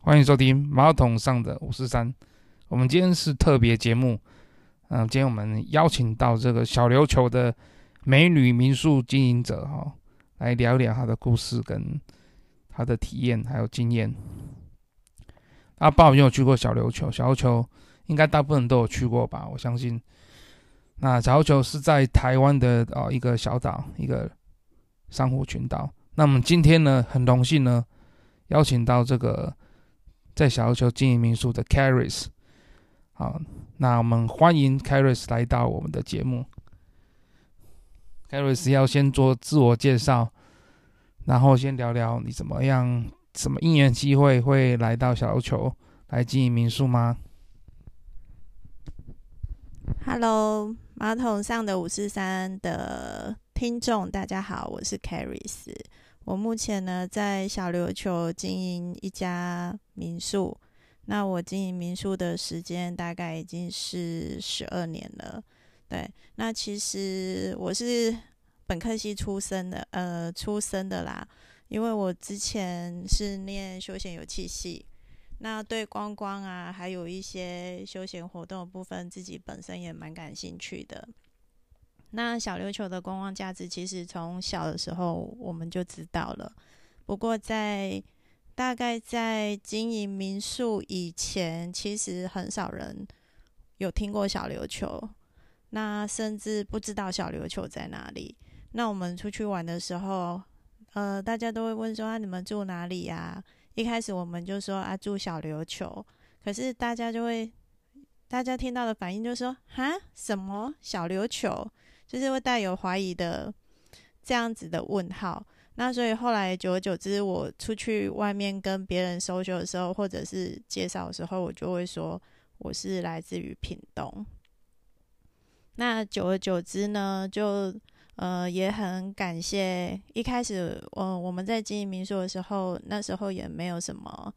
欢迎收听马桶上的543。我们今天是特别节目，今天我们邀请到这个小琉球的美女民宿经营者来聊一聊她的故事跟她的体验还有经验。阿爸有没有去过小琉球？小琉球应该大部分人都有去过吧，我相信。那小琉球是在台湾的一个小岛，一个珊瑚群岛。那我们今天呢，很荣幸呢，邀请到这个在小琉球经营民宿的 Charis。好，那我们欢迎 Charis 来到我们的节目。Charis 要先做自我介绍，然后先聊聊你怎么样，什么因缘机会会来到小琉球来经营民宿吗？ Hello， 马桶上的543的听众大家好，我是 Charis。我目前呢在小琉球经营一家民宿，那我经营民宿的时间大概已经是12年了。对，那其实我是本科系出身的啦，因为我之前是念休闲油气系，那对观光啊还有一些休闲活动的部分自己本身也蛮感兴趣的。那小琉球的观光价值其实从小的时候我们就知道了，不过大概在经营民宿以前，其实很少人有听过小琉球，那甚至不知道小琉球在哪里。那我们出去玩的时候，大家都会问说你们住哪里啊？一开始我们就说住小琉球，可是大家听到的反应就说什么小琉球，就是会带有怀疑的这样子的问号。那所以后来久而久之，我出去外面跟别人social的时候，或者是介绍的时候，我就会说我是来自于屏东。那久而久之呢，就也很感谢一开始我们在经营民宿的时候，那时候也没有什么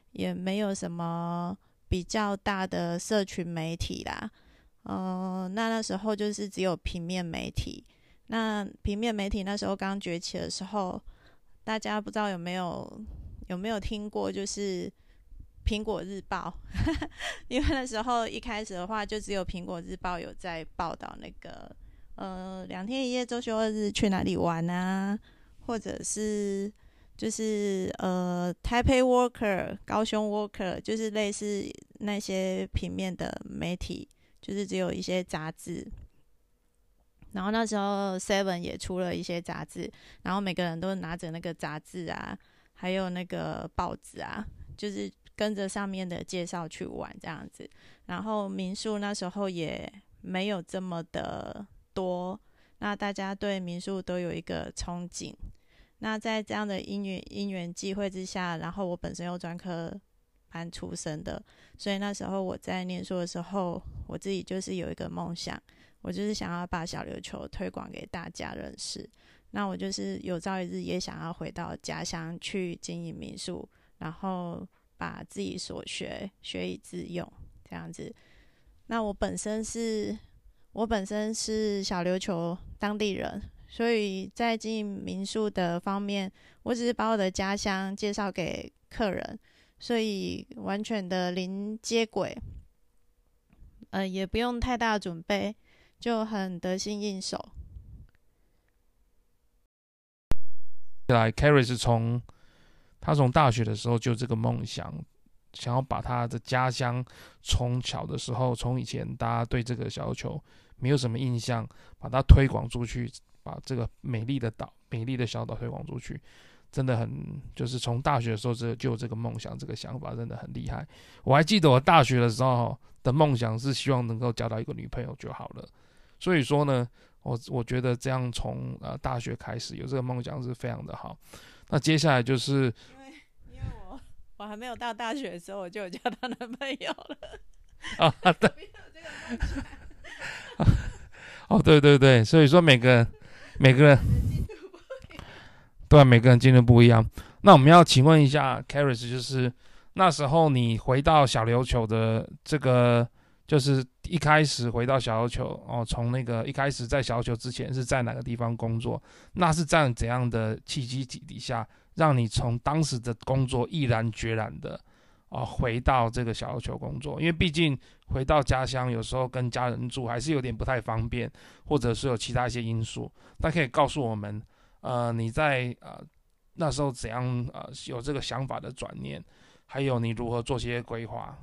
比较大的社群媒体啦。那时候就是只有平面媒体。那平面媒体那时候刚崛起的时候，大家不知道有没有听过，就是苹果日报因为那时候一开始的话，就只有苹果日报有在报道那个2天1夜周休2日去哪里玩啊，或者是就是台北 Worker 高雄 Worker， 就是类似那些平面的媒体，就是只有一些杂志。然后那时候 Seven 也出了一些杂志，然后每个人都拿着那个杂志啊，还有那个报纸啊，就是跟着上面的介绍去玩这样子。然后民宿那时候也没有这么的多，那大家对民宿都有一个憧憬。那在这样的因缘际会之下，然后我本身又专科班出身的，所以那时候我在念书的时候，我自己就是有一个梦想，我就是想要把小琉球推广给大家认识。那我就是有朝一日也想要回到家乡去经营民宿，然后把自己所学以致用这样子。那我本身是小琉球当地人，所以在经营民宿的方面，我只是把我的家乡介绍给客人，所以完全的零接轨，也不用太大的准备，就很得心应手。 来 Charis 从大学的时候就这个梦想，想要把他的家乡从小的时候，从以前大家对这个小琉球没有什么印象，把它推广出去，把这个美丽的小岛推广出去，真的很，就是从大学的时候就有这个梦想，这个想法真的很厉害。我还记得我大学的时候的梦想是希望能够交到一个女朋友就好了。所以说呢，我觉得这样从大学开始有这个梦想是非常的好。那接下来就是因为我还没有到大学的时候，我就有交到男朋友了对对对对，所以说每个人对每个人进度不一样。那我们要请问一下 Charis， 就是那时候你回到小琉球的这个，就是一开始回到小琉球从那个一开始在小琉球之前是在哪个地方工作？那是在怎样的契机底下，让你从当时的工作毅然决然的回到这个小琉球工作，因为毕竟回到家乡有时候跟家人住还是有点不太方便，或者是有其他一些因素。那可以告诉我们，你在那时候怎样有这个想法的转念，还有你如何做些规划？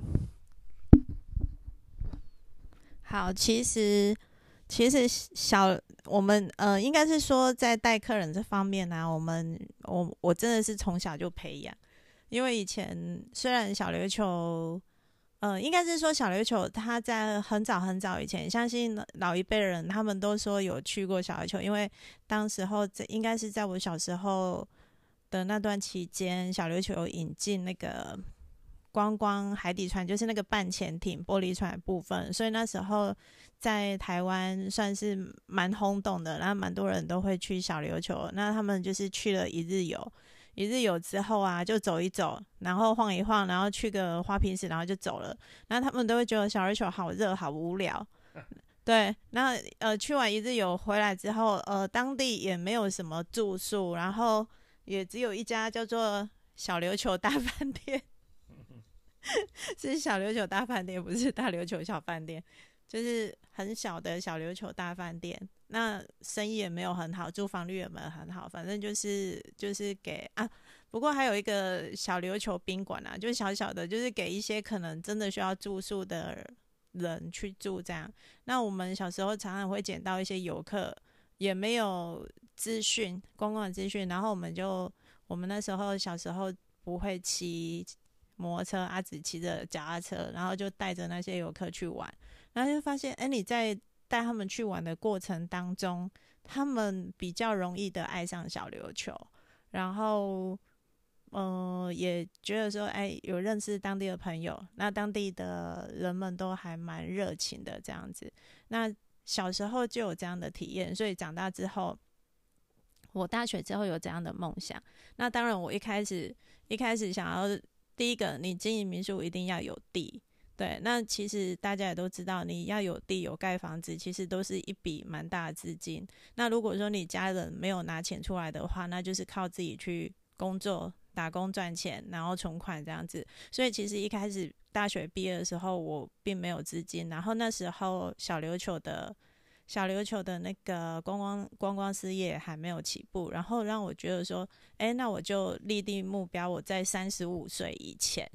好，其实我们应该是说在带客人这方面呢、我真的是从小就培养，因为以前虽然小琉球。应该是说小琉球，它在很早很早以前，相信老一辈人他们都说有去过小琉球，因为当时候应该是在我小时候的那段期间，小琉球有引进那个观光海底船，就是那个半潜艇玻璃船的部分，所以那时候在台湾算是蛮轰动的，然后蛮多人都会去小琉球，那他们就是去了一日游。一日游之后啊，就走一走，然后晃一晃，然后去个花瓶池，然后就走了。然后他们都会觉得小琉球好热，好无聊。对，那去完一日游回来之后，当地也没有什么住宿，然后也只有一家叫做小琉球大饭店，是小琉球大饭店，不是大琉球小饭店，就是很小的小琉球大饭店。那生意也没有很好，住房率也没有很好，反正就是给啊。不过还有一个小琉球宾馆啊，就是小小的，就是给一些可能真的需要住宿的人去住这样。那我们小时候常常会捡到一些游客，也没有资讯，公共的资讯，然后我们那时候小时候不会骑摩托车，阿只骑着脚踏车，然后就带着那些游客去玩，然后就发现，你在带他们去玩的过程当中，他们比较容易的爱上小琉球，然后也觉得说，有认识当地的朋友，那当地的人们都还蛮热情的这样子。那小时候就有这样的体验，所以长大之后，我大学之后有这样的梦想。那当然，我一开始想要第一个，你经营民宿一定要有地。对，那其实大家也都知道，你要有地有盖房子，其实都是一笔蛮大的资金。那如果说你家人没有拿钱出来的话，那就是靠自己去工作打工赚钱，然后存款这样子。所以其实一开始大学毕业的时候，我并没有资金。然后那时候小琉球的那个观光事业还没有起步，然后让我觉得说，那我就立定目标，我在35岁以前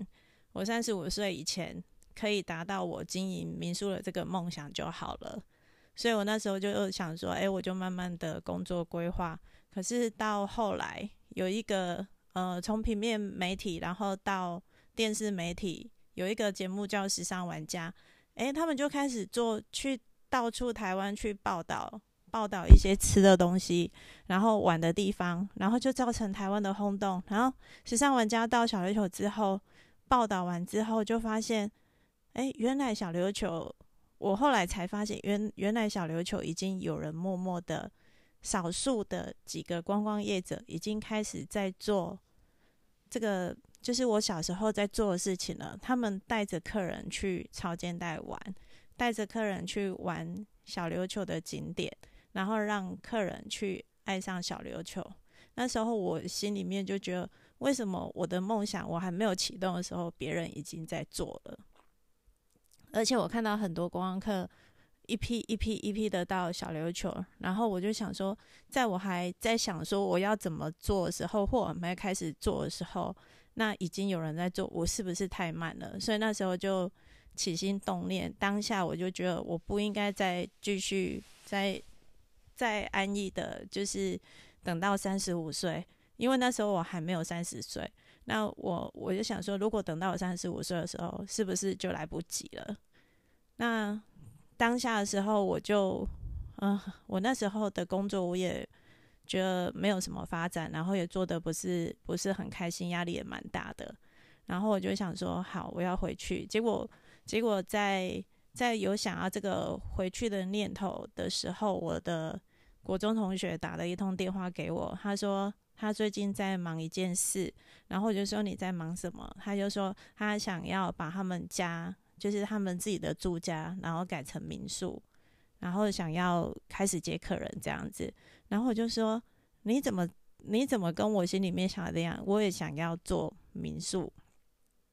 可以达到我经营民宿的这个梦想就好了。所以我那时候就想说，我就慢慢的工作规划。可是到后来有一个从平面媒体然后到电视媒体，有一个节目叫时尚玩家，他们就开始去到处台湾去报道一些吃的东西，然后玩的地方，然后就造成台湾的轰动。然后时尚玩家到小琉球之后，报道完之后就发现，原来小琉球，我后来才发现原来小琉球已经有人默默的，少数的几个观光业者已经开始在做这个，就是我小时候在做的事情了。他们带着客人去潮间带玩，带着客人去玩小琉球的景点，然后让客人去爱上小琉球。那时候我心里面就觉得，为什么我的梦想我还没有启动的时候，别人已经在做了？而且我看到很多观光客一批的到小琉球，然后我就想说，在我还在想说我要怎么做的时候，或我们开始做的时候，那已经有人在做，我是不是太慢了？所以那时候就起心动念，当下我就觉得我不应该再继续再安逸的，就是等到35岁，因为那时候我还没有30岁。那我就想说，如果等到我35岁的时候，是不是就来不及了？那当下的时候，我那时候的工作我也觉得没有什么发展，然后也做得不是很开心，压力也蛮大的。然后我就想说，好，我要回去。结果在有想要这个回去的念头的时候，我的国中同学打了一通电话给我，他说他最近在忙一件事，然后我就说你在忙什么？他就说他想要把他们家，就是他们自己的住家，然后改成民宿，然后想要开始接客人这样子。然后我就说你怎么跟我心里面想的一样？我也想要做民宿。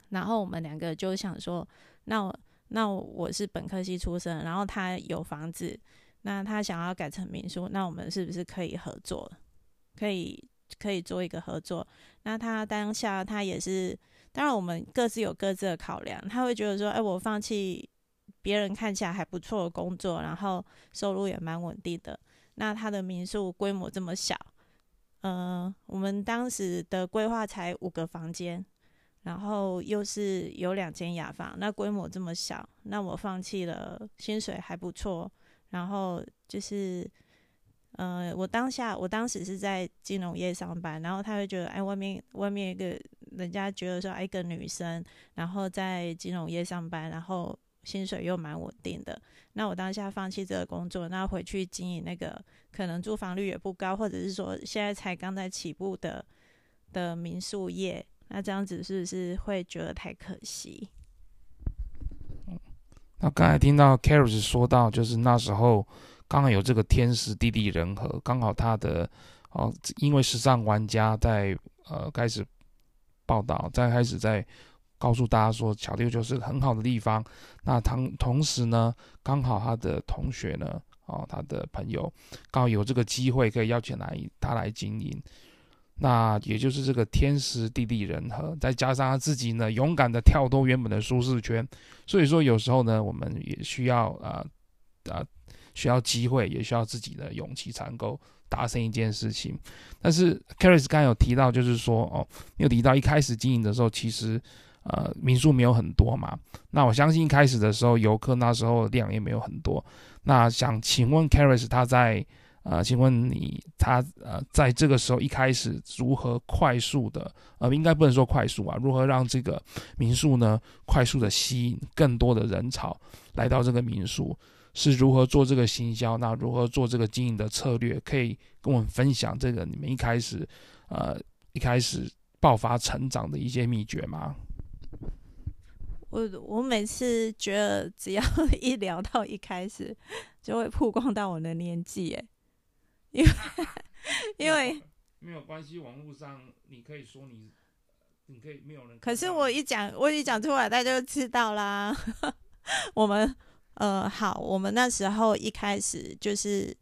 然后我们两个就想说，那我是本科系出身，然后他有房子，那他想要改成民宿，那我们是不是可以合作？可以做一个合作。那他当下他也是，当然我们各自有各自的考量，他会觉得说，我放弃别人看起来还不错的工作，然后收入也蛮稳定的，那他的民宿规模这么小，我们当时的规划才5个房间，然后又是有2间雅房，那规模这么小，那我放弃了薪水还不错，然后就是我当时是在金融业上班，然后他会觉得，外面一个人家觉得说，一个女生，然后在金融业上班，然后薪水又蛮稳定的，那我当下放弃这个工作，那回去经营那个可能住房率也不高，或者是说现在才刚在起步的民宿业，那这样子是不是会觉得太可惜？ 那刚才听到 Caris 说到，就是那时候刚好有这个天时地利人和，刚好他的因为时尚玩家在开始报道，开始在告诉大家说小琉球是个很好的地方。那同时呢，刚好他的同学呢，他的朋友刚好有这个机会可以邀请他来经营。那也就是这个天时地利人和，再加上他自己呢勇敢的跳脱原本的舒适圈，所以说有时候呢，我们也需要需要机会，也需要自己的勇气才能够达成一件事情。但是 Caris 刚才有提到，就是说有提到一开始经营的时候，其实民宿没有很多嘛。那我相信一开始的时候，游客那时候量也没有很多。那想请问 Caris 请问他在这个时候一开始如何快速的应该不能说快速啊，如何让这个民宿呢快速的吸引更多的人潮来到这个民宿，是如何做这个行销，那如何做这个经营的策略，可以跟我们分享这个你们一开始爆发成长的一些秘诀吗？ 我每次觉得只要一聊到一开始，就会曝光到我的年纪，因为没有关系，网络上你可以说你可以没有人。 可是我一讲出来，大家就知道啦。我们好，我们那时候一开始就是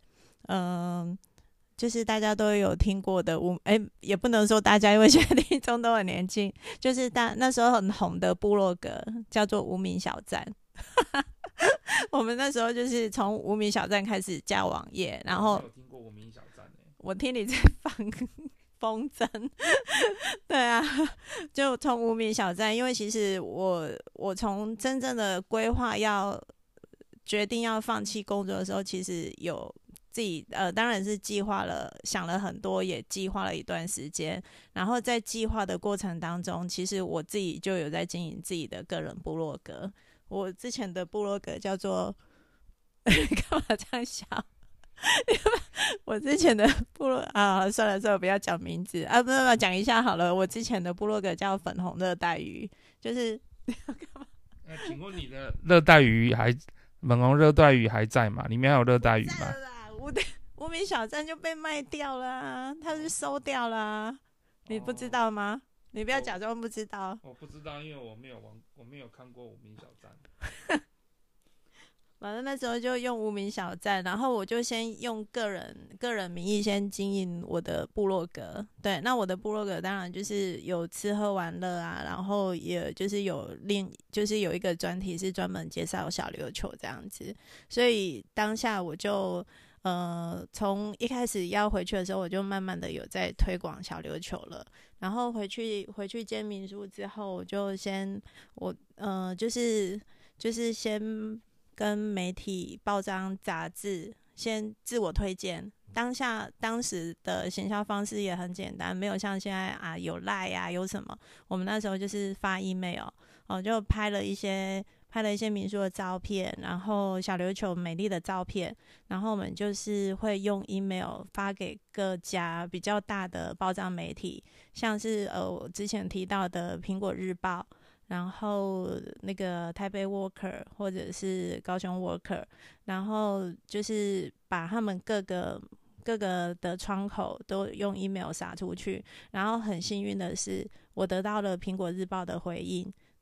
就是大家都有听过的也不能说大家，因为现在听众都很年轻，就是那时候很红的部落格叫做无名小站。我们那时候就是从无名小站开始架网页，然后有听过无名小站我听你在放风筝。对啊，就从无名小站，因为其实我从真正的规划决定要放弃工作的时候，其实有自己当然是计划了，想了很多，也计划了一段时间。然后在计划的过程当中，其实我自己就有在经营自己的个人部落格。我之前的部落格叫做干嘛这样笑？我之前的部落算了，不要讲名字不讲一下好了。我之前的部落格叫粉红热带鱼，就是请问你的热带鱼粉红热带鱼还在吗？里面还有热带鱼吗？ 无名小站就被卖掉了它是收掉了你不知道吗？你不要假装不知道。 我不知道，因为我没有看过无名小站。 反正那时候就用无名小站，然后我就先用个人名义先经营我的部落格。对，那我的部落格当然就是有吃喝玩乐然后也就是就是有一个专题是专门介绍小琉球这样子。所以当下我就从一开始要回去的时候，我就慢慢的有在推广小琉球了。然后回去接民宿之后，我就就是先跟媒体、报章、杂志先自我推荐。当时的行销方式也很简单，没有像现在有 LINE 有什么。我们那时候就是发 email，就拍了一些民宿的照片，然后小琉球美丽的照片，然后我们就是会用 email 发给各家比较大的报章媒体，像是我之前提到的苹果日报，然后那个台北 Worker 或者是高雄 Worker， 然后就是把他们各个的窗口都用 email 撒出去。然后很幸运的是，我得到了苹果日报的回应。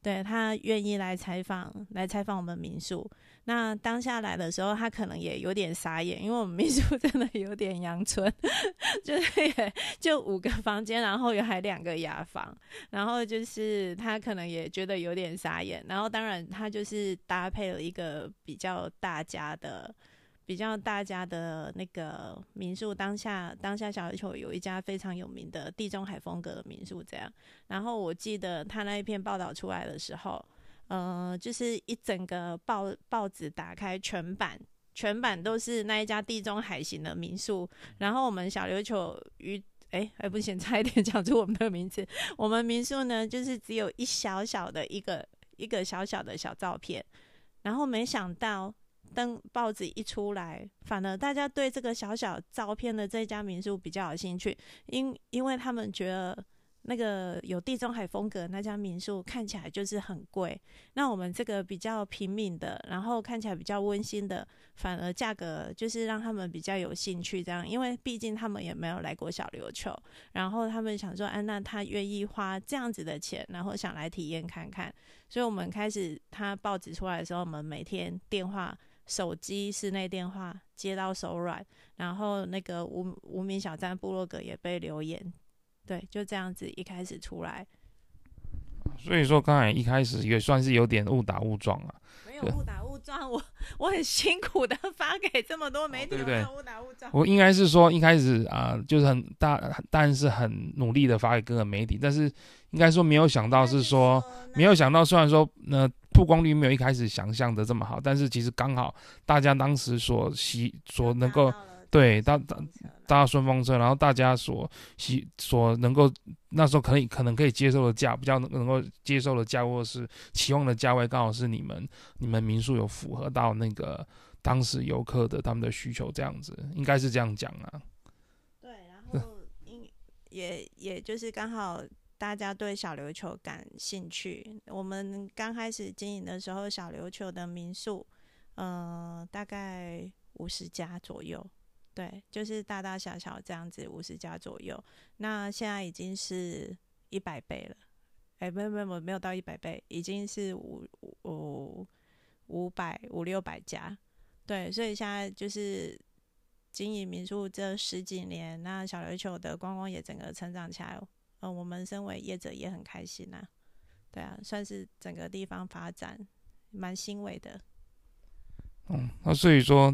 对，他愿意来采访我们民宿。那当下来的时候，他可能也有点傻眼，因为我们民宿真的有点阳春，就是也就5个房间，然后还2个雅房，然后就是他可能也觉得有点傻眼。然后当然他就是搭配了一个比较大家的那个民宿，当下小琉球有一家非常有名的地中海风格的民宿这样。然后我记得他那一篇报道出来的时候，就是一整个报纸打开全版都是那一家地中海型的民宿。然后我们小琉球不行，差一点讲出我们的名字。我们民宿呢，就是只有一小小的一个小小的小照片，然后没想到报纸一出来，反而大家对这个小小照片的这家民宿比较有兴趣，因为他们觉得那个有地中海风格那家民宿看起来就是很贵，那我们这个比较平民的，然后看起来比较温馨的，反而价格就是让他们比较有兴趣这样。因为毕竟他们也没有来过小琉球，然后他们想说那他愿意花这样子的钱，然后想来体验看看。所以我们开始他报纸出来的时候，我们每天手机室内电话接到手软，然后那个无名小站部落格也被留言，对，就这样子一开始出来。 所以说刚才一开始也算是有点误打误撞啊。 没有误打误撞，我很辛苦的发给这么多媒体， 对， 误打误撞。 我应该是说一开始就是当然是很努力的发给各个媒体，但是应该说没有想到是说没有想到，虽然说曝光率没有一开始想象的这么好，但是其实刚好大家当时所能够对大家顺风车，然后大家所能够那时候可能可以接受的价，比较能够接受的价，或者是期望的价位，刚好是你们民宿有符合到那个当时游客的他们的需求，这样子应该是这样讲啊。 对，然后也就是刚好大家对小琉球感兴趣。我们刚开始经营的时候，小琉球的民宿大概50家左右，对，就是大大小小这样子50家左右。那现在已经是100倍了，没有到100倍，已经是500-600家。对，所以现在就是经营民宿这10几年，那小琉球的观光也整个成长起来。我们身为业者也很开心啊，对啊，算是整个地方发展蛮欣慰的。 那所以说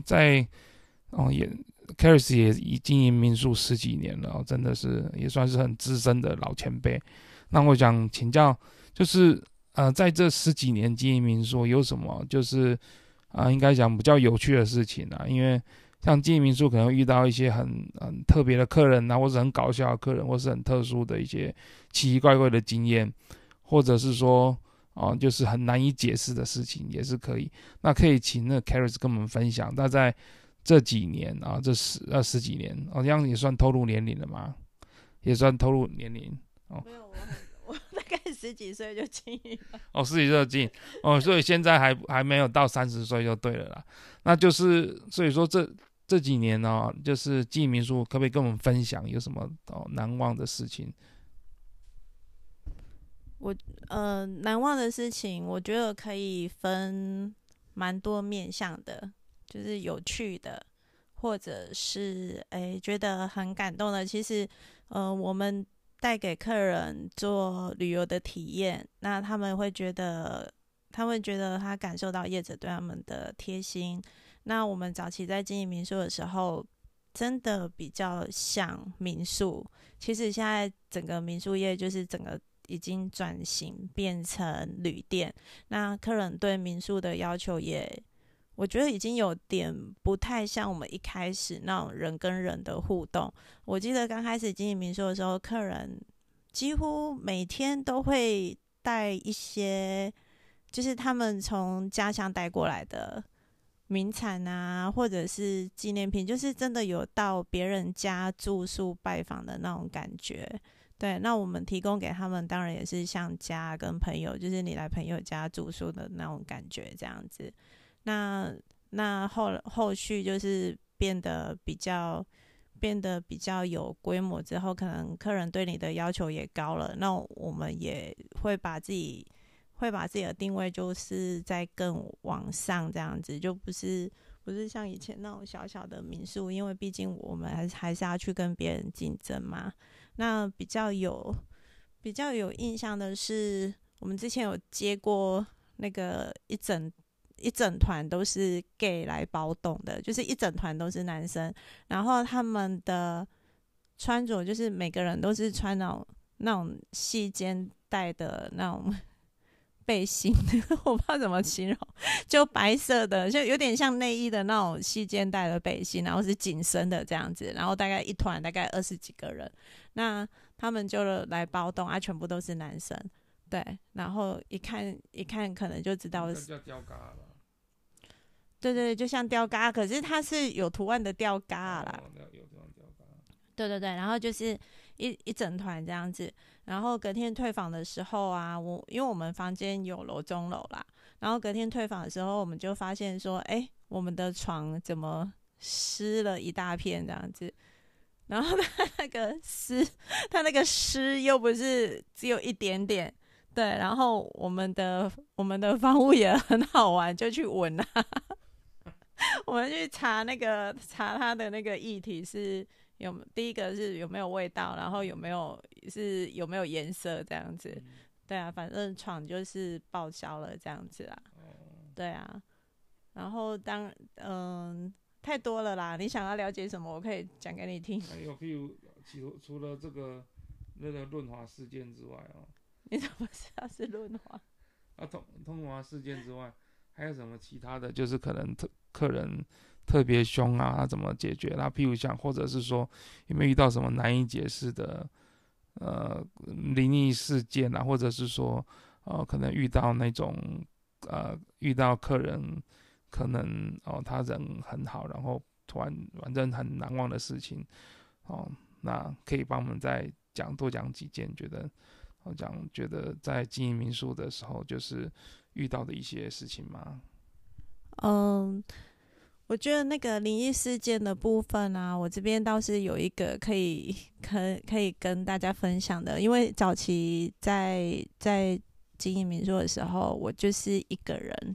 Charis 也经营民宿10几年了，真的是也算是很资深的老前辈。那我想请教，就是在这10几年经营民宿有什么就是应该讲比较有趣的事情啊？因为像经营民宿可能遇到一些很特别的客人啊，或者很搞笑的客人，或是很特殊的一些奇奇怪怪的经验，或者是说就是很难以解释的事情也是可以。那可以请那个 Charis 跟我们分享，他在这几年这十几年，这样也算透露年龄了吗？也算透露年龄没有，我大概10几岁就经营了。 10几岁就经营所以现在还没有到30岁就对了啦。那就是所以说这几年就是经营民宿，可不可以跟我们分享有什么难忘的事情？ 难忘的事情，我觉得可以分蛮多面向的，就是有趣的，或者是觉得很感动的。其实我们带给客人做旅游的体验，那他们会觉得他感受到业者对他们的贴心。那我们早期在经营民宿的时候，真的比较像民宿。其实现在整个民宿业就是整个已经转型变成旅店，那客人对民宿的要求我觉得已经有点不太像我们一开始那种人跟人的互动。我记得刚开始经营民宿的时候，客人几乎每天都会带一些就是他们从家乡带过来的名产啊，或者是纪念品，就是真的有到别人家住宿拜访的那种感觉。对，那我们提供给他们当然也是像家跟朋友，就是你来朋友家住宿的那种感觉这样子。那后续就是变得比较有规模之后，可能客人对你的要求也高了，那我们也会会把自己的定位就是在更往上这样子，就不是像以前那种小小的民宿，因为毕竟我们还是要去跟别人竞争嘛。那比较有印象的是，我们之前有接过那个一整团都是 gay 来包栋的，就是一整团都是男生，然后他们的穿着就是每个人都是穿那种细肩带的那种背心，我不知道怎么形容，就白色的，就有点像内衣的那种细肩带的背心，然后是紧身的这样子，然后大概一团大概20几个人，那他们就来包栋啊，全部都是男生，对，然后一看可能就知道是叫吊嘎吧。 对对，就像吊嘎，可是它是有图案的吊嘎啦。 有这种吊嘎。 对对对，然后就是一整团这样子，然后隔天退房的时候啊，因为我们房间有楼中楼啦，然后隔天退房的时候，我们就发现说，我们的床怎么湿了一大片这样子，然后它那个湿又不是只有一点点。对，然后我们的房务也很好玩，就去闻啊，我们去查它的那个液体是第一个是有没有味道，然后有没有颜色这样子。对啊，反正床就是报销了这样子啊。对啊，然后太多了啦，你想要了解什么，我可以讲给你听。 还有譬如除了这个润滑事件之外哦。 你怎么知道是润滑？ 通滑事件之外，还有什么其他的？就是可能客人特别凶啊，他怎么解决？那譬如像，或者是说有没有遇到什么难以解释的灵异事件啊，或者是说可能遇到那种遇到客人可能他人很好，然后突然反正很难忘的事情那可以帮我们再多讲几件，觉得在经营民宿的时候，就是遇到的一些事情吗？ 我觉得那个灵异事件的部分啊，我这边倒是有一个可以跟大家分享的，因为早期在经营民宿的时候，我就是一个人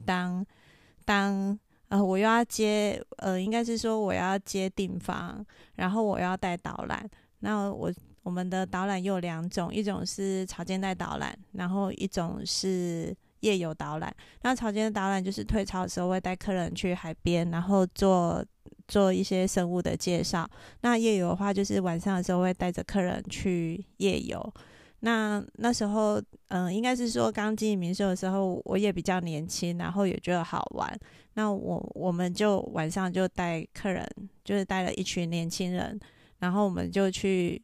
我又要接应该是说我要接订房，然后我要带导览，那我们的导览有2种，一种是潮间带导览，然后一种是夜游导览。那潮间导览就是退潮的时候会带客人去海边，然后做一些生物的介绍。那夜游的话，就是晚上的时候会带着客人去夜游。那时候应该是说刚经营民宿的时候，我也比较年轻，然后也觉得好玩。那我们就晚上就带客人，就是带了一群年轻人，然后我们就去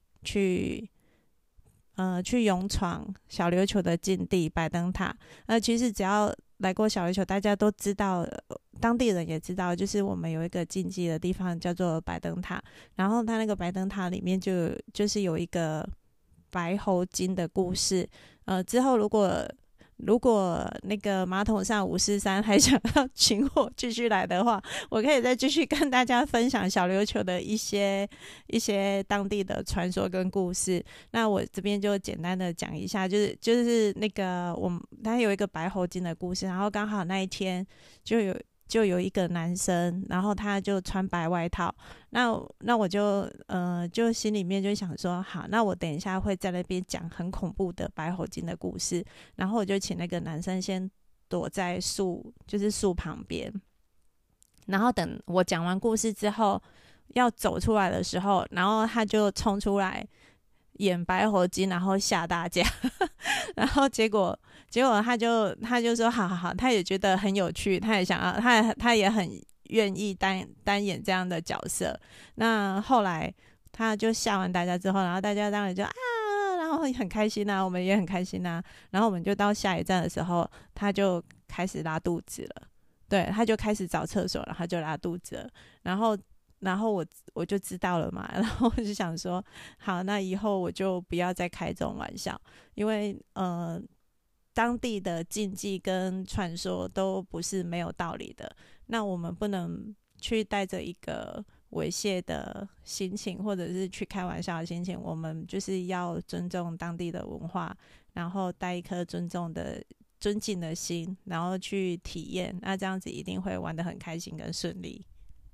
勇闯小琉球的禁地白灯塔。其实只要来过小琉球，大家都知道，当地人也知道，就是我们有一个禁忌的地方叫做白灯塔。然后它那个白灯塔里面就是有一个白猴精的故事。之后如果那个马桶上543还想要请我继续来的话，我可以再继续跟大家分享小琉球的一些当地的传说跟故事。那我这边就简单的讲一下，就是那个他有一个白猴精的故事，然后刚好那一天就有一个男生，然后他就穿白外套，那我就心里面就想说，好，那我等一下会在那边讲很恐怖的白猴精的故事，然后我就请那个男生先躲在树旁边，然后等我讲完故事之后要走出来的时候，然后他就冲出来演白猴精，然后吓大家然后结果他就说好，他也觉得很有趣，他也想要他也很愿意单演这样的角色。那后来他就吓完大家之后，然后大家当然就然后很开心啊，我们也很开心啊。然后我们就到下一站的时候，他就开始拉肚子了，对，他就开始找厕所，然后就拉肚子了。然后我就知道了嘛，然后我就想说，好，那以后我就不要再开这种玩笑，因为当地的禁忌跟传说都不是没有道理的。那我们不能去带着一个猥亵的心情，或者是去开玩笑的心情，我们就是要尊重当地的文化，然后带一颗尊重的尊敬的心，然后去体验，那这样子一定会玩得很开心跟顺利。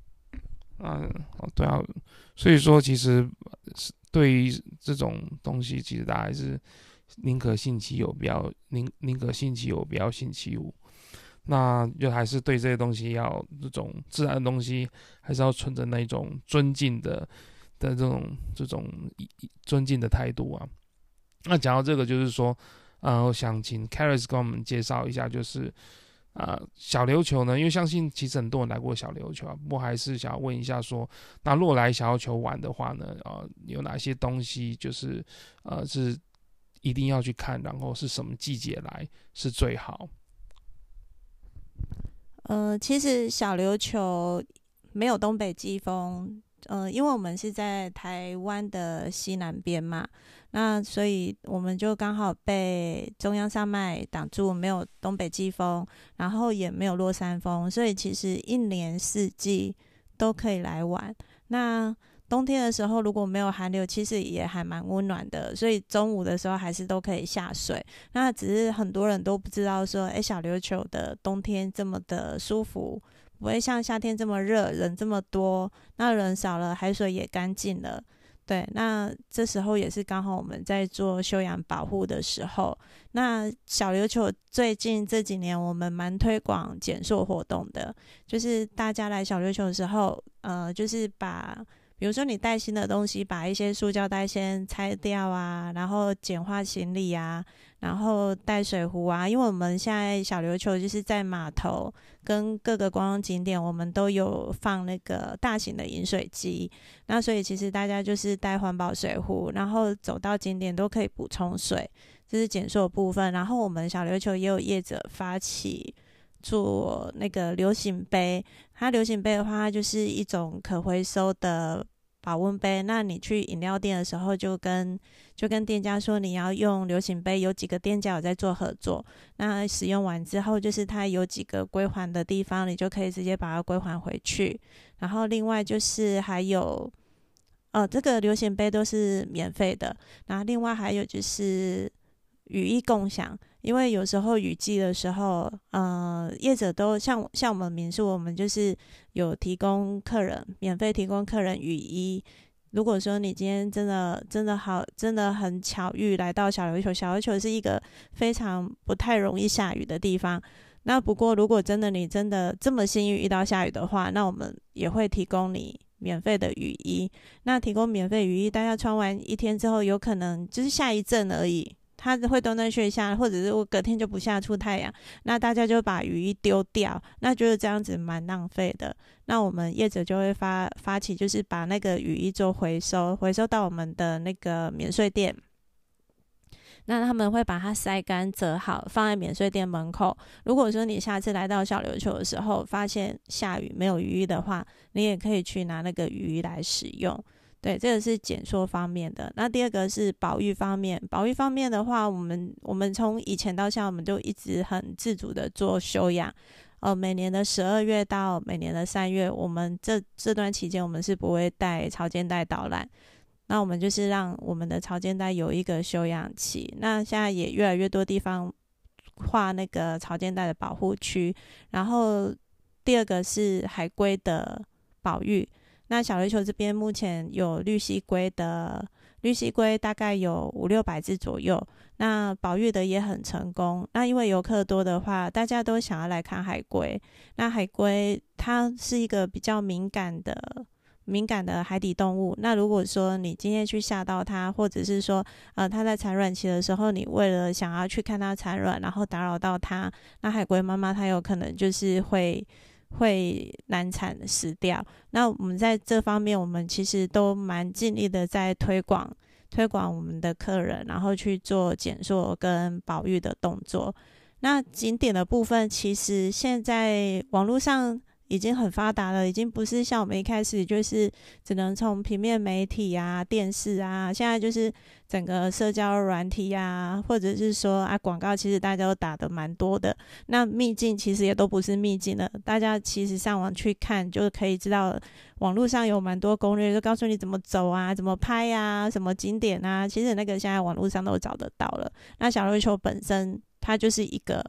对啊，所以说其实对于这种东西，其实大家还是宁可信其有，不要宁可信其有，不要信其无。那就还是对这些东西要这种自然的东西，还是要存着那种尊敬的这种尊敬的态度啊。那讲到这个，就是说，我想请 Karis 跟我们介绍一下，就是小琉球呢，因为相信其实很多人来过小琉球啊，不过还是想要问一下说，那若来小琉球玩的话呢，有哪些东西就是是一定要去看，然后是什么季节来是最好？ 其实小琉球没有东北季风，因为我们是在台湾的西南边嘛，那所以我们就刚好被中央山脉挡住，没有东北季风，然后也没有落山风，所以其实一年四季都可以来玩。那冬天的时候如果没有寒流，其实也还蛮温暖的，所以中午的时候还是都可以下水。那只是很多人都不知道说，小琉球的冬天这么的舒服，不会像夏天这么热，人这么多，那人少了，海水也干净了。对，那这时候也是刚好我们在做休养保护的时候。那小琉球最近这几年我们蛮推广减塑活动的，就是大家来小琉球的时候，就是比如说你带新的东西，把一些塑胶袋先拆掉啊，然后简化行李啊，然后带水壶啊，因为我们现在小琉球就是在码头跟各个观光景点，我们都有放那个大型的饮水机，那所以其实大家就是带环保水壶，然后走到景点都可以补充水，这是减塑的部分。然后我们小琉球也有业者发起做那个流行杯，它流行杯的话，它就是一种可回收的保温杯。那你去饮料店的时候，就跟店家说你要用流行杯，有几个店家有在做合作。那使用完之后，就是它有几个归还的地方，你就可以直接把它归还回去。然后另外就是还有，这个流行杯都是免费的。然后另外还有就是雨衣共享。因为有时候雨季的时候，业者都像我们民宿，我们就是有提供客人免费提供客人雨衣。如果说你今天真的很巧遇来到小琉球，小琉球是一个非常不太容易下雨的地方。那不过如果你真的这么幸运遇到下雨的话，那我们也会提供你免费的雨衣。那提供免费雨衣，大家穿完一天之后，有可能就是下一阵而已。它会断断续下，或者是我隔天就不下出太阳，那大家就把雨衣丢掉，那觉得这样子蛮浪费的。那我们业者就会发起，就是把那个雨衣做回收到我们的那个免税店。那他们会把它晒干折好，放在免税店门口。如果说你下次来到小琉球的时候，发现下雨没有雨衣的话，你也可以去拿那个雨衣来使用。对，这个是减塑方面的。那第二个是保育方面。保育方面的话，我们从以前到现在，我们就一直很自主的做休养。每年的12月到每年的3月，我们这段期间，我们是不会带潮间带导览。那我们就是让我们的潮间带有一个休养期。那现在也越来越多地方划那个潮间带的保护区。然后第二个是海龟的保育。那小琉球这边目前有绿蜥龟大概有500-600只左右，那保育的也很成功。那因为游客多的话，大家都想要来看海龟。那海龟它是一个比较敏感的海底动物。那如果说你今天去吓到它，或者是说它在产卵期的时候，你为了想要去看它产卵，然后打扰到它，那海龟妈妈它有可能就是会难产死掉。那我们在这方面，我们其实都蛮尽力的在推广我们的客人，然后去做减塑跟保育的动作。那景点的部分，其实现在网络上已经很发达了，已经不是像我们一开始就是只能从平面媒体啊、电视啊，现在就是整个社交软体啊，或者是说广告，其实大家都打得蛮多的。那秘境其实也都不是秘境了，大家其实上网去看就可以知道，网络上有蛮多攻略，就告诉你怎么走啊、怎么拍啊、什么景点啊，其实那个现在网络上都找得到了。那小琉球本身它就是一个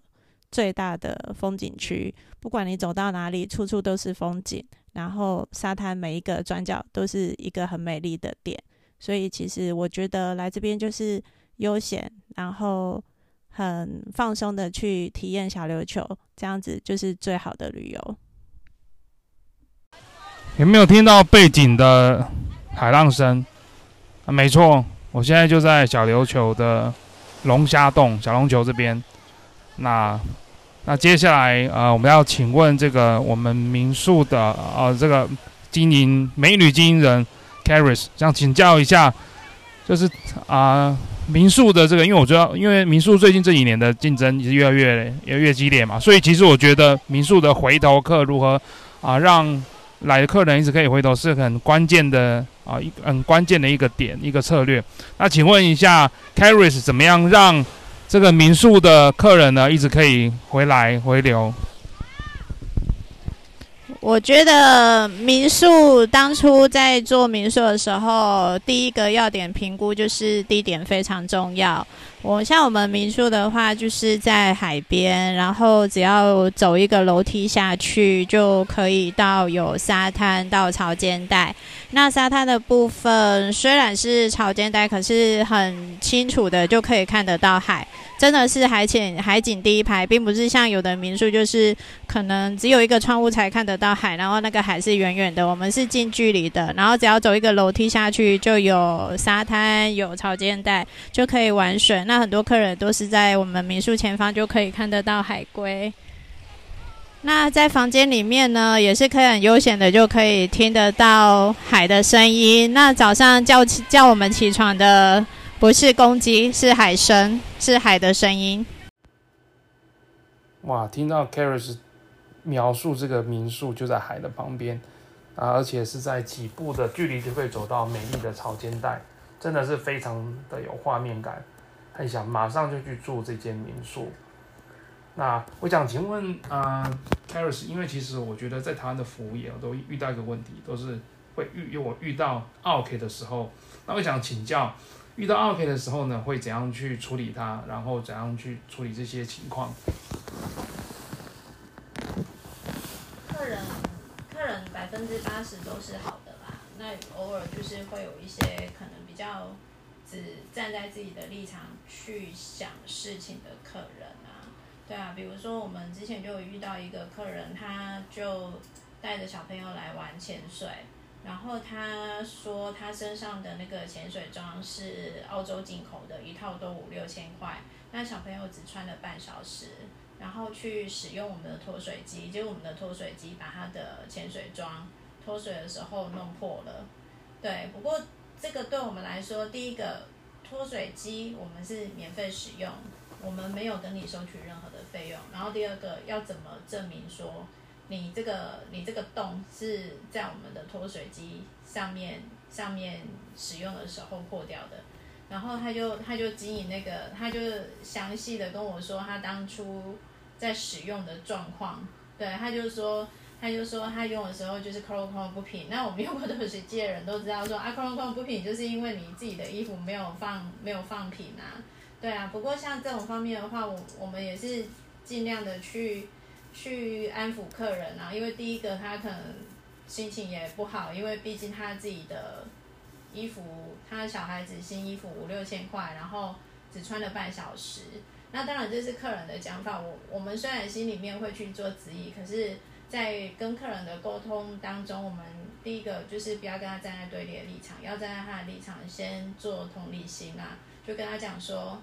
最大的风景区，不管你走到哪里，处处都是风景，然后沙滩每一个转角都是一个很美丽的点，所以其实我觉得来这边就是悠闲，然后很放松的去体验小琉球，这样子就是最好的旅游。 有没有听到背景的海浪声？没错，我现在就在小琉球的龙虾洞小龙球这边。那接下来我们要请问这个我们民宿的这个美女经营人 Caris， 想请教一下，就是民宿的这个，因为我知道，因为民宿最近这几年的竞争也是越来越激烈嘛，所以其实我觉得民宿的回头客如何让来的客人一直可以回头，是很关键的很关键的一个点，一个策略。那请问一下 Caris， 怎么样让这个民宿的客人呢一直可以回流？ 我觉得民宿当初在做民宿的时候，第一个要点评估就是地点非常重要。像我们民宿的话，就是在海边，然后只要走一个楼梯下去，就可以到有沙滩到潮间带。那沙滩的部分虽然是潮间带，可是很清楚的就可以看得到海，真的是海景第一排，并不是像有的民宿就是可能只有一个窗户才看得到海，然后那个海是远远的，我们是近距离的，然后只要走一个楼梯下去就有沙滩有潮间带，就可以玩水。那很多客人都是在我们民宿前方就可以看得到海龟。那在房间里面呢，也是可以很悠闲的就可以听得到海的声音。那早上叫我们起床的不是公鸡，是海声，是海的声音。 哇，听到 Caris 描述这个民宿就在海的旁边而且是在几步的距离就可以走到美丽的潮间带，真的是非常的有画面感，很想马上就去住这间民宿。那我想请问Caris， 因为其实我觉得在台湾的服务业都遇到一个问题，都是会遇到 OK 的时候，那我想请教，遇到 OK 的时候呢，会怎样去处理它，然后怎样去处理这些情况？ 客人80%都是好的啦，那偶尔就是会有一些可能比较只站在自己的立场去想事情的客人对啊，比如说我们之前就有遇到一个客人，他就带着小朋友来玩潜水，然后他说他身上的那个潜水装是澳洲进口的，一套都5-6千块，那小朋友只穿了半小时，然后去使用我们的脱水机，结果我们的脱水机把他的潜水装脱水的时候弄破了。对，不过这个对我们来说，第一个脱水机我们是免费使用，我们没有跟你收取任何的费用。然后第二个，要怎么证明说你这个洞是在我们的脱水机上面使用的时候破掉的？然后他就经营那个，他就详细的跟我说他当初在使用的状况。对，他就说他用的时候就是扣扣不平。那我们用过脱水机的人都知道说扣扣不平，就是因为你自己的衣服没有放平对啊，不过像这种方面的话，我们也是尽量的去安抚客人因为第一个他可能心情也不好，因为毕竟他自己的衣服，他小孩子新衣服5-6千块，然后只穿了半小时。那当然这是客人的讲法，我们虽然心里面会去做质疑，可是在跟客人的沟通当中，我们第一个就是不要跟他站在对立的立场，要站在他的立场先做同理心就跟他讲说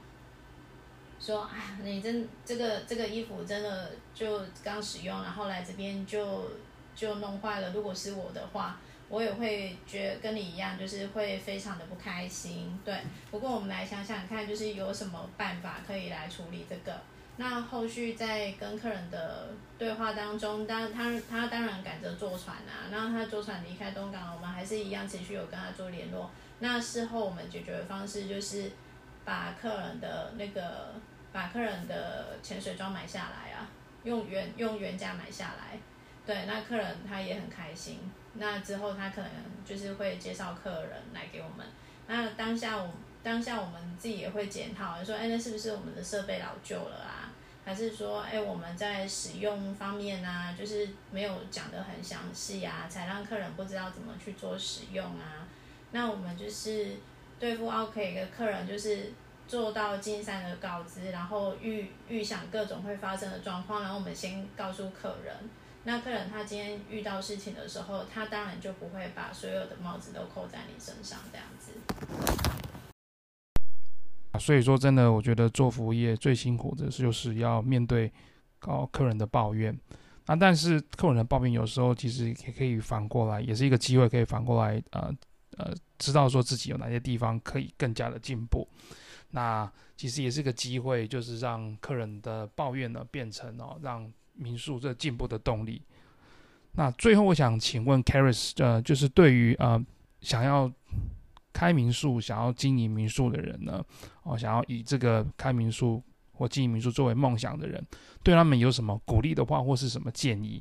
你这个衣服真的就刚使用，然后来这边就弄坏了。如果是我的话，我也会觉得跟你一样，就是会非常的不开心。对，不过我们来想想看，就是有什么办法可以来处理这个。那后续在跟客人的对话当中，他当然赶着坐船然后他坐船离开东港，我们还是一样持续有跟他做联络。那事后我们解决的方式就是把客人的潜水装买下来用原价买下来。对，那客人他也很开心。那之后他可能就是会介绍客人来给我们。那当下我们自己也会检讨，说那是不是我们的设备老旧了还是说我们在使用方面啊，就是没有讲得很详细啊，才让客人不知道怎么去做使用啊。那我们就是对付 OK 的客人，就是做到尽善的告知，然后预想各种会发生的状况，然后我们先告诉客人。那客人他今天遇到事情的时候，他当然就不会把所有的帽子都扣在你身上这样子。 所以说真的，我觉得做服务业最辛苦的就是要面对客人的抱怨。那但是客人的抱怨有时候其实也可以反过来，也是一个机会，可以反过来知道说自己有哪些地方可以更加的进步。那其实也是个机会，就是让客人的抱怨呢变成让民宿这进步的动力。那最后我想请问 Karis，就是对于想要开民宿、想要经营民宿的人呢，想要以这个开民宿或经营民宿作为梦想的人，对他们有什么鼓励的话，或是什么建议？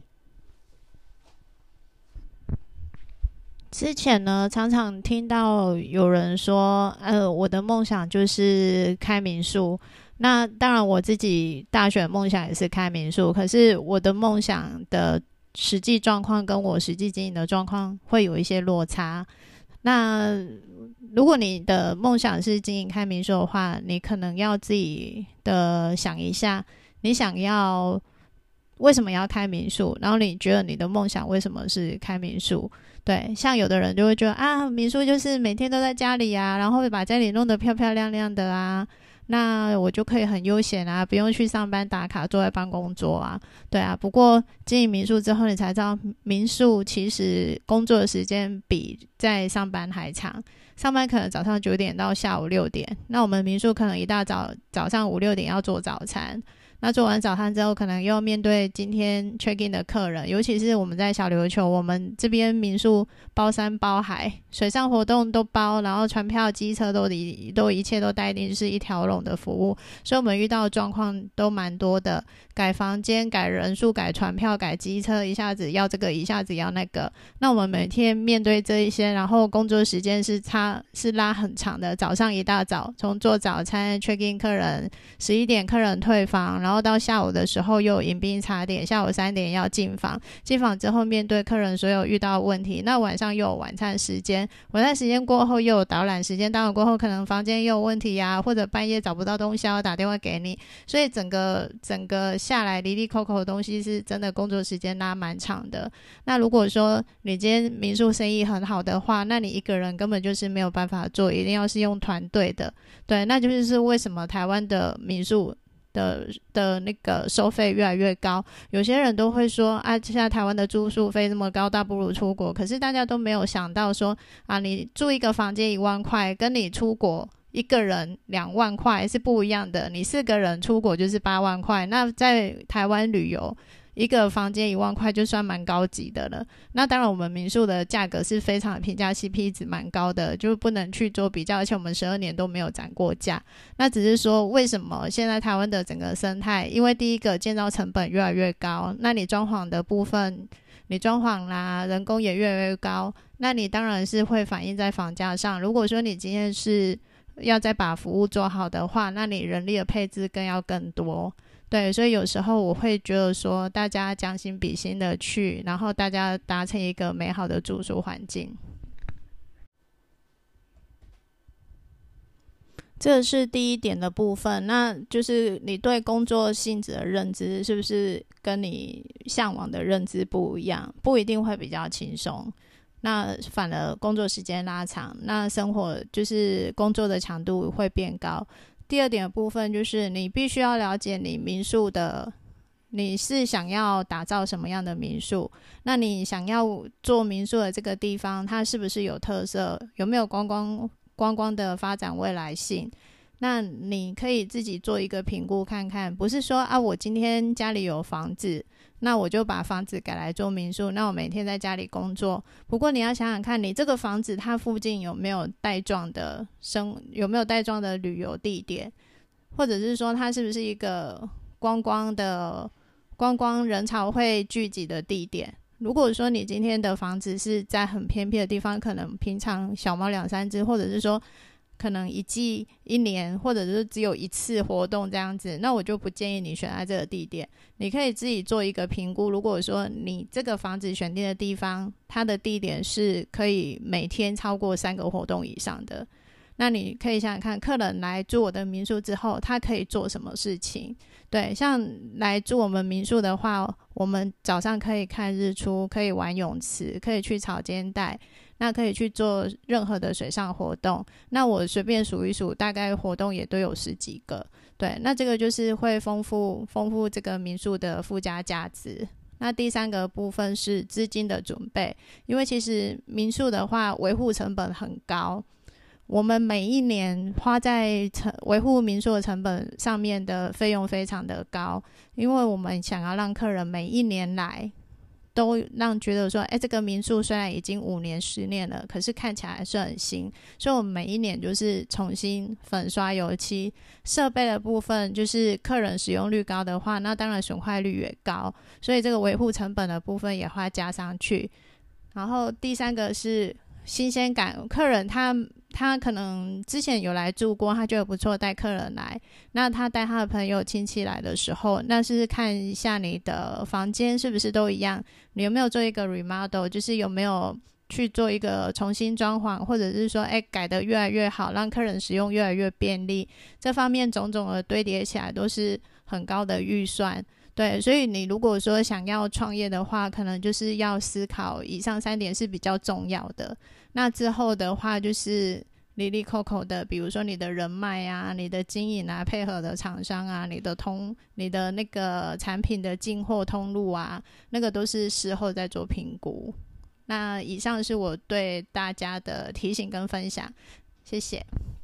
之前呢，常常听到有人说，我的梦想就是开民宿。那当然，我自己大学的梦想也是开民宿，可是我的梦想的实际状况跟我实际经营的状况会有一些落差。那如果你的梦想是经营开民宿的话，你可能要自己的想一下，你想要为什么要开民宿，然后你觉得你的梦想为什么是开民宿。对，像有的人就会觉得民宿就是每天都在家里啊，然后会把家里弄得漂漂亮亮的啊，那我就可以很悠闲啊，不用去上班打卡，坐在办公桌啊。对啊，不过经营民宿之后，你才知道民宿其实工作的时间比在上班还长。上班可能早上9点到下午6点，那我们民宿可能一大早上5、6点要做早餐。那做完早餐之后，可能又要面对今天 check in 的客人，尤其是我们在小琉球，我们这边民宿包山包海，水上活动都包，然后船票、机车都一切都待定，就是一条龙的服务，所以我们遇到的状况都蛮多的，改房间、改人数、改船票、改机车，一下子要这个，一下子要那个。那我们每天面对这一些，然后工作时间是拉很长的，早上一大早从做早餐 check in 客人，11点客人退房，然后到下午的时候又有迎宾茶点，下午3点要进房，进房之后面对客人所有遇到的问题，那晚上又有晚餐时间，晚餐时间过后又有导览时间，导览过后可能房间又有问题啊，或者半夜找不到东西要打电话给你，所以整个下来离离扣扣的东西是真的工作时间拉蛮长的。那如果说你今天民宿生意很好的话，那你一个人根本就是没有办法做，一定要是用团队的。对，那就是为什么台湾的民宿的那个收费越来越高，有些人都会说现在台湾的住宿费这么高，倒不如出国。可是大家都没有想到说你住一个房间1万块，跟你出国一个人2万块是不一样的。你4个人出国就是8万块，那在台湾旅游一个房间1万块就算蛮高级的了。那当然我们民宿的价格是非常的平价， CP 值蛮高的，就不能去做比较，而且我们12年都没有涨过价。那只是说为什么现在台湾的整个生态，因为第一个建造成本越来越高，那你装潢的部分，你装潢啦人工也越来越高，那你当然是会反映在房价上。如果说你今天是要再把服务做好的话，那你人力的配置更多。对，所以有时候我会觉得说大家将心比心的去，然后大家达成一个美好的住宿环境。这是第一点的部分，那就是你对工作性质的认知是不是跟你向往的认知不一样，不一定会比较轻松，那反而工作时间拉长，那生活就是工作的强度会变高。第二点的部分就是你必须要了解你民宿的，你是想要打造什么样的民宿，那你想要做民宿的这个地方它是不是有特色，有没有观光的发展未来性。那你可以自己做一个评估看看，不是说我今天家里有房子，那我就把房子改来做民宿，那我每天在家里工作。不过你要想想看，你这个房子它附近有没有带状的旅游地点，或者是说它是不是一个观光人潮会聚集的地点。如果说你今天的房子是在很偏僻的地方，可能平常小猫2、3只，或者是说可能一季1年或者是只有一次活动这样子，那我就不建议你选在这个地点。你可以自己做一个评估，如果说你这个房子选定的地方它的地点是可以每天超过3个活动以上的，那你可以想想看，客人来住我的民宿之后他可以做什么事情。对，像来住我们民宿的话，我们早上可以看日出，可以玩泳池，可以去草间带，那可以去做任何的水上活动。那我随便数一数，大概活动也都有10几个。对，那这个就是会丰富这个民宿的附加价值。那第3个部分是资金的准备，因为其实民宿的话维护成本很高，我们每一年花在维护民宿的成本上面的费用非常的高，因为我们想要让客人每一年来都让觉得说，这个民宿虽然已经5年10年了，可是看起来还是很新，所以我们每一年就是重新粉刷油漆。设备的部分就是客人使用率高的话，那当然损坏率也高，所以这个维护成本的部分也会加上去。然后第3个是新鲜感，客人他可能之前有来住过，他觉得不错，带客人来，那他带他的朋友亲戚来的时候，那是看一下你的房间是不是都一样，你有没有做一个 remodel， 就是有没有去做一个重新装潢，或者是说改得越来越好，让客人使用越来越便利，这方面种种的堆叠起来都是很高的预算。对，所以你如果说想要创业的话，可能就是要思考以上3点是比较重要的。那之后的话就是里里扣扣的，比如说你的人脉啊，你的经营啊，配合的厂商啊，你的那个产品的进货通路啊，那个都是事后再做评估。那以上是我对大家的提醒跟分享，谢谢。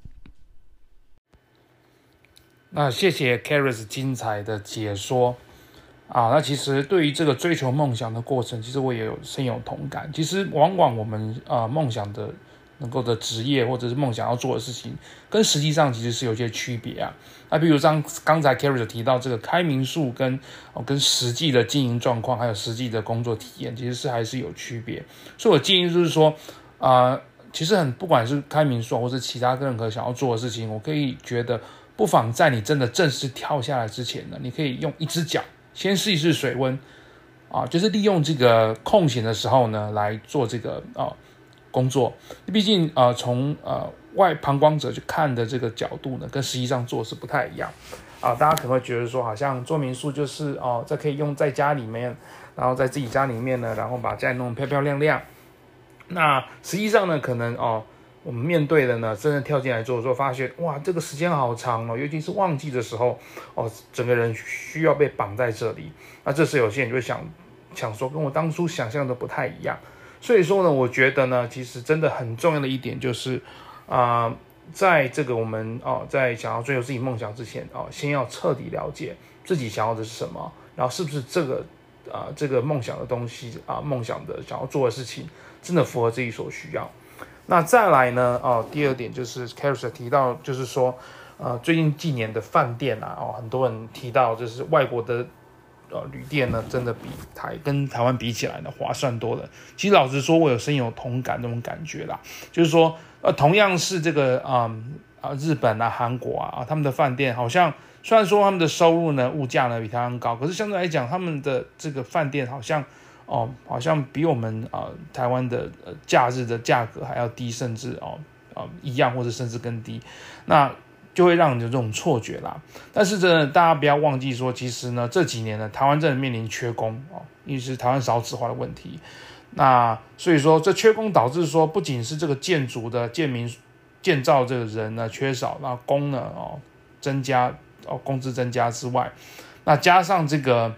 那谢谢 Charis 精彩的解说那其实对于这个追求梦想的过程，其实我也深有同感。其实往往我们梦想的能够的职业或者是梦想要做的事情，跟实际上其实是有些区别啊。那比如刚才 Charis 提到这个开民宿跟实际的经营状况，还有实际的工作体验，其实还是有区别。所以我建议就是说其实不管是开民宿或是其他任何想要做的事情，我可以觉得不妨在你真的正式跳下来之前呢，你可以用一只脚先试一试水温就是利用这个空闲的时候呢来做这个工作。毕竟从外旁观者去看的这个角度呢，跟实际上做是不太一样大家可能会觉得说，好像做民宿就是这可以用在家里面，然后在自己家里面呢，然后把家里弄得漂漂亮亮。那实际上呢，可能我们面对的呢，真正跳进来做的时候，发现哇，这个时间好长尤其是旺季的时候整个人需要被绑在这里。那这时有些人就会想说，跟我当初想象的不太一样。所以说呢，我觉得呢，其实真的很重要的一点就是在这个我们在想要追求自己梦想之前先要彻底了解自己想要的是什么，然后是不是这个梦想的东西梦想的想要做的事情真的符合自己所需要。那再来呢第2点就是 Charis 提到，就是说最近几年的饭店很多人提到，就是外国的旅店呢，真的跟台湾比起来呢划算多了。其实老实说，我有深有同感那种感觉啦，就是说同样是这个日本韩国他们的饭店好像虽然说他们的收入呢物价呢比台湾高，可是相对来讲他们的这个饭店好像比我们台湾的假日的价格还要低，甚至一样或者甚至更低，那就会让你有这种错觉啦。但是真的大家不要忘记说，其实呢这几年呢台湾真的面临缺工因为是台湾少子化的问题。那所以说这缺工导致说，不仅是这个建筑的建造这个人呢缺少，那工呢增加工资增加之外，那加上这个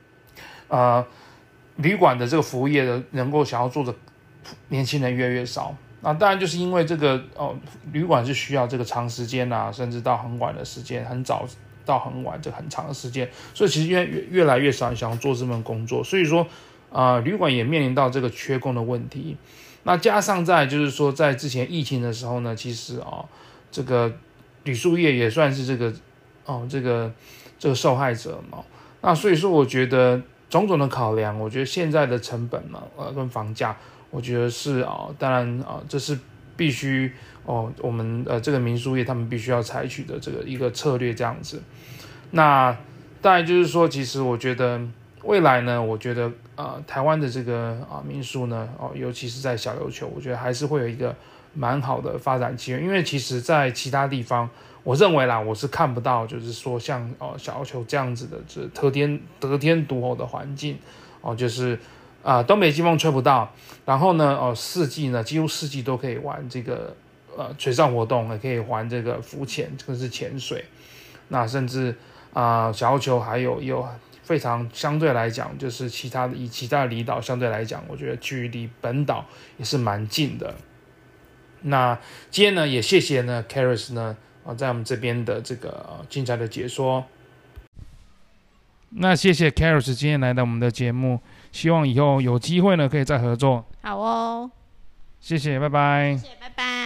旅馆的这个服务业的能够想要做的年轻人越来越少。那当然就是因为这个旅馆是需要这个长时间甚至到很晚的时间，很早到很晚这很长的时间，所以其实越来越少人想要做这份工作。所以说旅馆也面临到这个缺工的问题。那加上在就是说在之前疫情的时候呢，其实这个旅宿业也算是这个受害者嘛。那所以说我觉得种种的考量，我觉得现在的成本跟房价，我觉得是当然这是必须我们这个民宿业他们必须要采取的这个一个策略这样子。那当然就是说，其实我觉得未来呢，我觉得台湾的这个民宿呢，尤其是在小琉球，我觉得还是会有一个蛮好的发展机会，因为其实在其他地方，我认为啦，我是看不到，就是说像小琉球这样子的这得天独厚的环境，就是东北季风吹不到，然后呢四季呢几乎四季都可以玩这个水上活动，也可以玩这个浮潜，这个是潜水，那甚至小琉球还有非常相对来讲，就是以其他的离岛相对来讲，我觉得距离本岛也是蛮近的。那今天呢，也谢谢呢 Karis 呢在我们这边的这个精彩的解说。那谢谢 Karis 今天来到我们的节目，希望以后有机会呢可以再合作。 好哦， 谢谢，拜拜。 谢谢，拜拜。